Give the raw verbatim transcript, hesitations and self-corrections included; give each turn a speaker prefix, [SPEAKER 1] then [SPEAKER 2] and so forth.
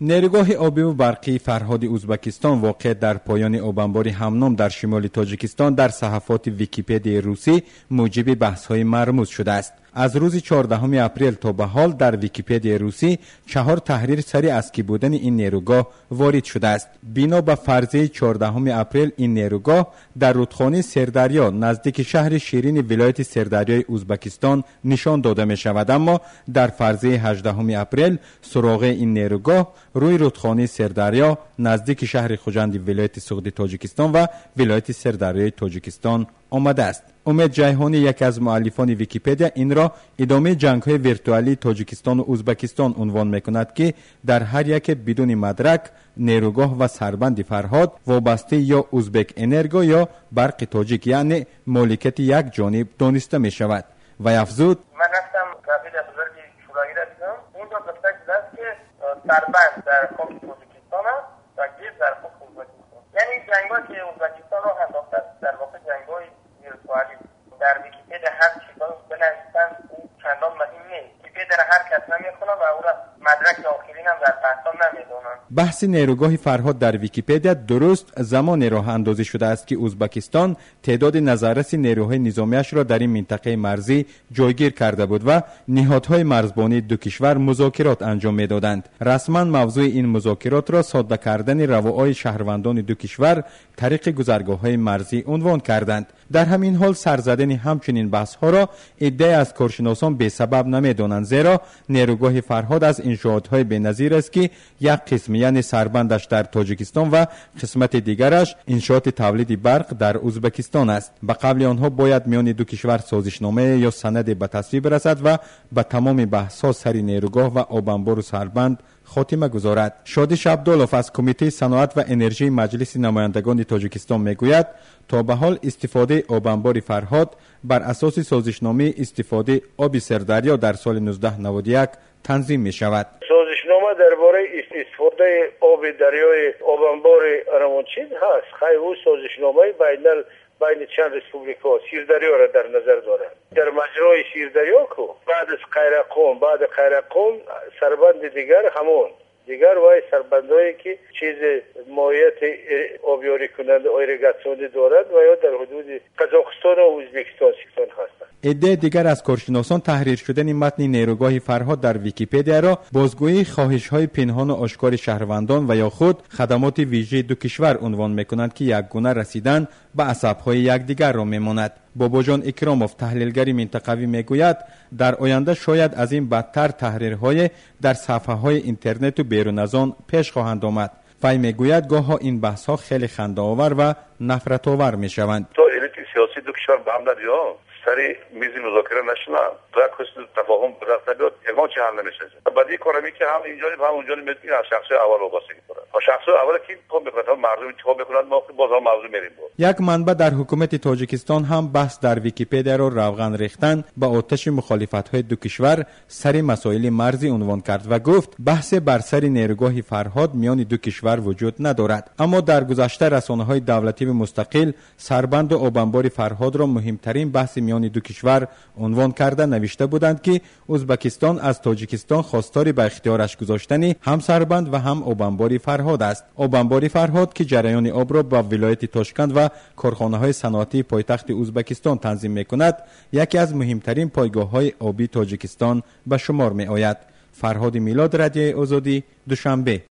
[SPEAKER 1] نیروگاه آبی و برقی فرهاد ازبکستان واقع در پایان آبانبار همنام در شمال تاجیکستان در صفحات ویکی‌پدیا روسی موجب بحث‌های مرموز شده است. از روز چهاردهم اپریل تا به حال در ویکی‌پدیا روسی چهار تحریر سری اسکی بودن این نیروگاه وارد شده است. بنا به فرضیه چهاردهم اپریل این نیروگاه در رودخانه سردریا نزدیک شهر شیرین ولایت سردریای ازبکستان نشان داده می شود، اما در فرضیه هجدهم اپریل سراغ این نیروگاه روی رودخانه سردریا نزدیک شهر خوجند ولایت سغدی تاجیکستان و ولایت سردریای تاجیکستان آمده است. امید جیهانی، یکی از مؤلفان ویکی‌پدیا، این را ادامه جنگ‌های ویرتوالی تاجیکستان و ازبکستان عنوان می‌کند که در هر یک بدون مدرک نیروگاه و سربند فرهاد وابسته یا ازبک انرگو یا برق تاجیک، یعنی مالکیت یک جانب دانسته می‌شود. و افزود:
[SPEAKER 2] من رفتم قبیل بزرگ شورایی را دیدم، اونجا گفته شده است که سربند در خاک تاجیکستان است و گیر در خاک ازبکستان. یعنی جنگ‌هایی که ازبکستان را انداخته است در واقع جنگ‌های ویرتوالی. در ویکی‌پدیا هر چیزا بنویسن اون چندان مهم نیست. ویکی‌پدیا هر کس نمی‌خونه و او را مدرک آخرین هم در بحثا نمی‌دونن.
[SPEAKER 1] بحث نیروگاه فرهاد در ویکی‌پدیا درست زمانی راه اندازی شده است که ازبکستان تعداد نظارت نیروهای نظامیش را در این منطقه مرزی جایگیر کرده بود و نهادهای مرزبانی دو کشور مذاکرات انجام می‌دادند. رسما موضوع این مذاکرات را ساده کردن رواهای شهروندان دو کشور طریق گذرگاه‌های مرزی عنوان کردند. در همین حال سرزدن همچنین بحث‌ها را عده از کارشناسان به سبب نمی‌دانند، زیرا نیروگاه فرهاد از انشاءات‌های بی‌نظیر است که یک قسم یعنی سربندش در تاجیکستان و قسمت دیگرش انشاءات تولید برق در ازبکستان است. به قبل آنها باید میان دو کشور سازشنامه یا سند به تصویب برسد و به تمام بحث‌ها سر نیروگاه و آبانبار و سربند خاتمه گذارد. شادیش عبدالله از کمیته صنعت و انرژی مجلس نمایندگان تاجیکستان میگوید تا به حال استفاده آبانبار فرهاد بر اساس سازشنامه استفاده آب سردریا در سال نوزده نود و یک تنظیم می شود.
[SPEAKER 3] سازشنامه درباره استفاده آب دریای آبانبار روانچین هست. خیلی او سازشنامه بین بین چند ریسپوبلیکا سیردریا را در نظر دارد. در مجرای سیردریا کو بعد از قیرقوم بعد قیرقوم سربند دیگر همون دیگر وای سربندایی که چیز مایت آبیاری کننده ایریگاسیونی دارد و یا در حدود قزاقستان و ازبکستان سیستان هستند.
[SPEAKER 1] عده دیگر از کارشناسان تحریر شدن متن نیروگاه فرهاد در ویکی‌پدیا را بازگویی خواهش‌های پنهان و آشکار شهروندان و یا خود خدمات ویژه دو کشور عنوان می‌کنند که یکگونه رسیدن به عصب‌های یکدیگر را می‌ماند. باباجان اکراموف تحلیلگری منطقوی میگوید در آینده شاید از این بدتر تحریرهای در صفحه‌های اینترنت و بیرون از آن پیش خواهند آمد. وی میگوید گاه‌ها این بحث‌ها خیلی خنده‌آور و نفرت‌آور می‌شوند.
[SPEAKER 4] تو الیت سیاسی دو کشور به هم ندیدن. سری میز مذاکره نشنا در کسی تفاهم برخت نبود اقوام چه حل نمیشه. بعدی کارمی که هم اینجا هم اونجا میتونی از شخص اول وابسته کنه. ها شخص اول کی تو میکنه مردم انتخاب میکنن ما باز هم موضوع میریم.
[SPEAKER 1] یک منبع در حکومت تاجیکستان هم بحث در ویکی‌پدیا را روغن ریختن با آتش مخالفت‌های دو کشور سر مسائل مرزی عنوان کرد و گفت بحث بر سر نیروگاه فرهاد میان دو کشور وجود ندارد. اما در گذشته رسانه‌های دولتی و مستقل سربند و آبانبار فرهاد را مهمترین بحث میان دو کشور عنوان کرده نوشته بودند که ازبکستان از تاجیکستان خواستار به اختیارش گذاشتن هم سربند و هم آبانبار فرهاد است. آبانبار فرهاد که جریان آب را با ولایت تاشکند و کارخانه‌های صنعتی پایتخت ازبکستان تنظیم می‌کند، یکی از مهمترین پایگاه‌های آبی تاجیکستان به شمار می‌آید. فرهاد میلاد، رادیو آزادی، دوشنبه.